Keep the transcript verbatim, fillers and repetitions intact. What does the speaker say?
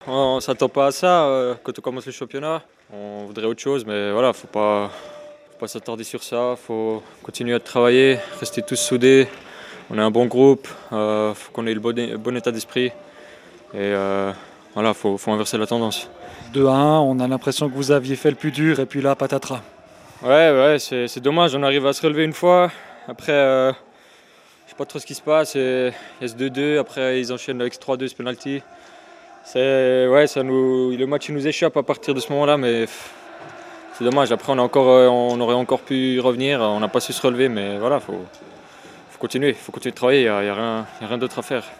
On ne s'attend pas à ça euh, quand on commence le championnat. On voudrait autre chose, mais voilà, faut pas, faut pas s'attarder sur ça. Faut continuer à travailler, rester tous soudés. On est un bon groupe, euh, faut qu'on ait le bon, bon état d'esprit. Et euh, voilà, faut, faut inverser la tendance. deux à un, on a l'impression que vous aviez fait le plus dur et puis là, patatras. Ouais, ouais, c'est, c'est dommage. On arrive à se relever une fois. Après, euh, je sais pas trop ce qui se passe. Il y a ce deux deux. Après, ils enchaînent avec ce trois deux, ce penalty. C'est, ouais, ça nous, le match il nous échappe à partir de ce moment-là, mais pff, c'est dommage. Après, on, a encore, on aurait encore pu revenir. On n'a pas su se relever, mais voilà, faut, faut continuer. Faut continuer de travailler. Il n'y a, y a rien, y a rien d'autre à faire.